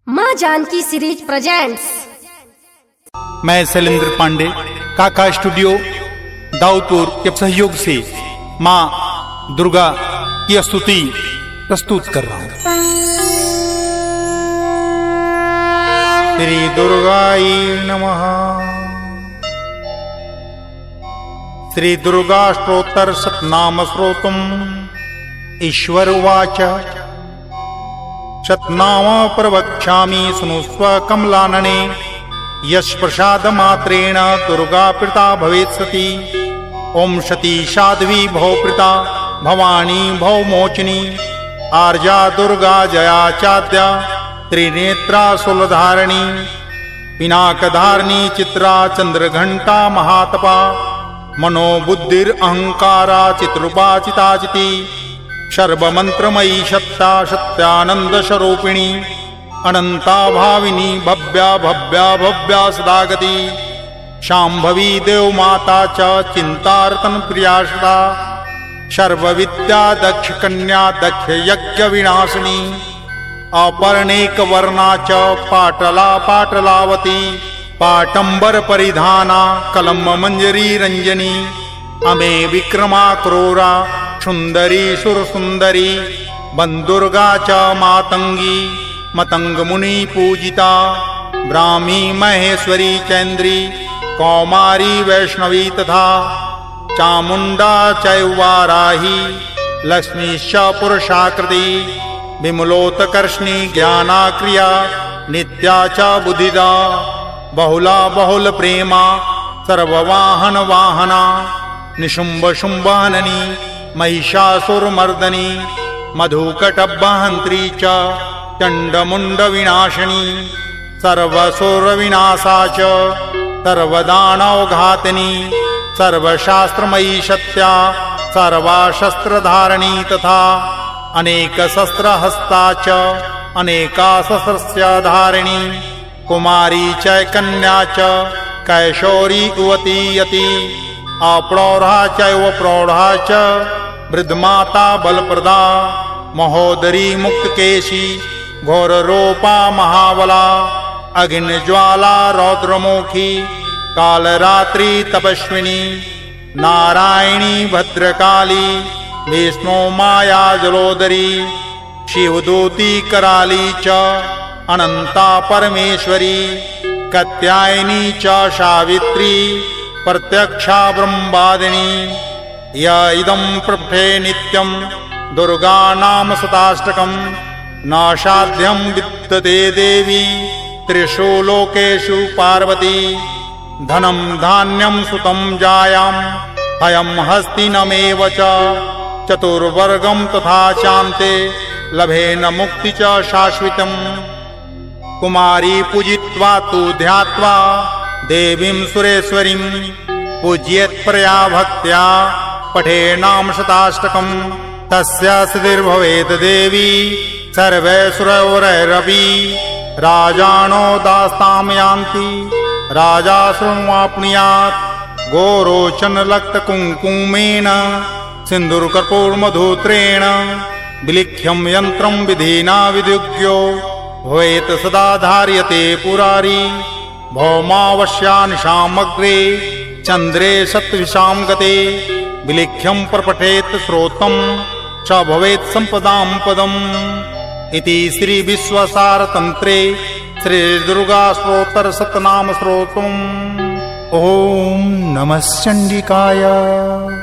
माँ Janaki series presents. मैं शैलेंद्र पांडे काका स्टूडियो दाऊदपुर के सहयोग से माँ दुर्गा की स्तुति प्रस्तुत कर रहा हूँ। श्री दुर्गाय नमः। श्री दुर्गा स्तोत्र शतनाम श्रोतुम। ईश्वर उवाच शतनाम प्रवक्ष्यामि शृणुष्व कमलानने। यश प्रसाद मात्रेण दुर्गा प्रीता भवेत् सती। ओम सती साध्वी भवप्रीता भवानी भवमोचिनी। आर्या दुर्गा जया चाद्या त्रिनेत्रा शूलधारिणी। पिनाकधारिणी चित्रा चंद्रघंटा महातपा। मनोबुद्धिर अहंकारा चित्रूपा चिताचिती। सर्वमंत्रमयी सत्ता सत्यानंद स्वरूपिणी। अनंता भाविनी भव्या भव्या भव्या सदागति। शांभवी देव माता च चिंतारतन प्रिया सदा। सर्वविद्या दक्ष कन्या दक्ष यज्ञ विनाशिनी। अपर्णेक वर्णा च पाटला पाटलावती। पाटंबर परिधाना कलम मंजरी रंजनी। अमे विक्रमा क्रूरा सुंदरी सुरसुंदरी। बंदुर्गा च मातंगी मतंग मुनि पूजिता। ब्राह्मी महेश्वरी चैन्द्री कौमारी वैष्णवी तथा। चामुंडा चैवाराही लक्ष्मीश्च पुरुषाकृति। विमलोत्कर्षणी ज्ञानाक्रिया नित्या च बुद्धिदा। बहुला बहुल प्रेमा सर्ववाहन वाहना। निशुंभ शुंभहननी महिषासुरमर्दनी। मधुकटबहंत्री च चंडमुंड विनाशिनी। सर्वसुर विनाशा च सर्वदानवघातिनी। सर्वशास्त्रमयी सत्या सर्वाशस्त्रधारिणी तथा। अनेक शस्त्रहस्ता च अनेका शस्त्रधारिणी। कुमारी च कन्या च कैशोरी युवती यति। अप्रौढ़ा चैव प्रौढ़ा च वृद्धमाता बलप्रदा। महोदरी मुक्तकेशी घोररूपा महाबला। अग्निज्वाला रौद्रमुखी कालरात्रि तपस्विनी। नारायणी भद्रकाली विष्णु माया जलोदरी। शिवदूती कराली च अनंता परमेश्वरी। कात्यायनी च सावित्री प्रत्यक्षा ब्रह्मवादिनी। य इदं प्रपठे नित्यं दुर्गा नाम शताष्टकं। न साध्यं विद्यते देवी त्रिषु लोकेषु पार्वती। धनं धान्यं सुतं जायां हयं हस्तिनमेव च। चतुर्वर्गं तथा शान्ते लभेन मुक्ति च शाश्वतम्। कुमारी पूजित्वा तु ध्यात्वा देवीं सुरेश्वरीं। पूज्येत्प्रया भक्त्या पठे नाम शताष्टकम्। तस्य सिद्धिर्भवेत् देवी सर्वैश्वर्यैरपि। राजानो दास्तां यान्ति राजा शृण्वाप्नुयात्। गोरोचनलक्तकुङ्कुमेन सिन्दूरकर्पूरमधुत्रेण। विलिख्यं यन्त्रं विधिना विद्युज्यो भवेत् सदा धार्यते पुरारी। भौमावस्यानिशामग्रे चंद्रे सत्विषां गते। विलिख्यं प्रपठेत् श्रोतं च भवेत् संपदां पदम्। इति श्री विश्वसारतन्त्रे श्री दुर्गा स्तोत्र शतनाम श्रोतुम्। ओम नमः चंडिकाय।